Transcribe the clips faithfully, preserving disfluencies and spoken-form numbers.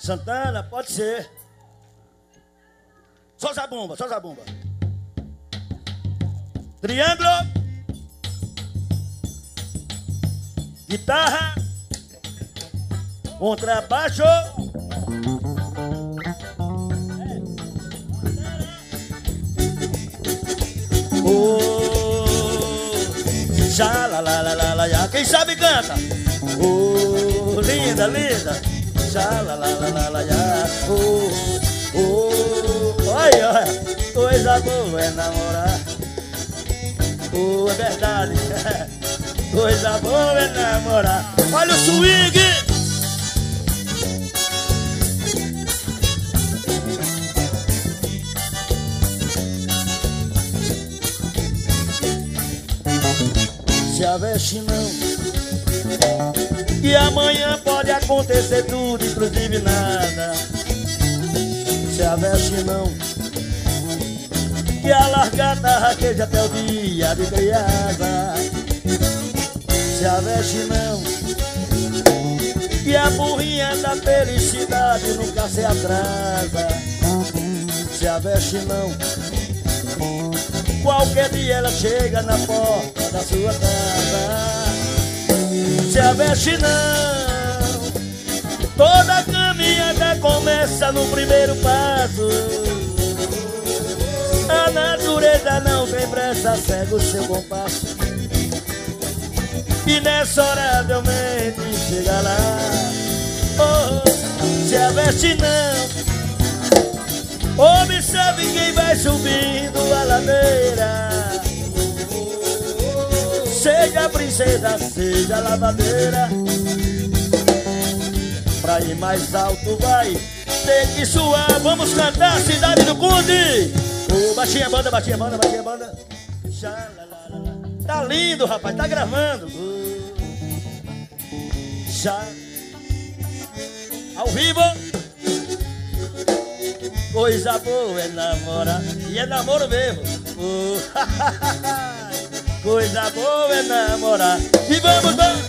Santana, pode ser. Só zabumba, só zabumba. Triângulo. Guitarra. Contrabaixo. Oh, já la la la la la ya. Quem sabe canta. Oh, linda, linda. Já la la la la la ya. Oh, oh, olha, olha. Coisa boa é namorar. Oh, é verdade. Coisa boa é namorar. Olha o swing. Se aveste não, e amanhã pode acontecer tudo, inclusive nada. Se aveste não, que a largada raqueja até o dia de criada. Se aveste não, que a burrinha da felicidade nunca se atrasa. Se aveste não, qualquer dia ela chega na porta da sua casa. Se aveste não, toda caminhada começa no primeiro passo. A natureza não tem pressa, segue o seu compasso. Inexoravelmente chega lá. Oh, se aveste não, observe quem vai subindo a ladeira. Seja princesa, seja lavadeira. Pra ir mais alto vai ter que suar. Vamos cantar Cidade do Conde. Oh, baixinha banda, baixinha banda, baixinha banda. Tá lindo, rapaz, tá gravando. Oh, já. Ao vivo. Coisa boa é namorar. E é namoro mesmo. Oh, coisa boa é namorar. E vamos, vamos.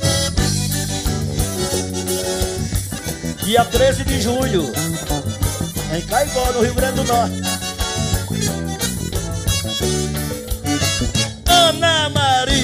Dia treze de julho, em Caicó, no Rio Grande do Norte. Ana Maria.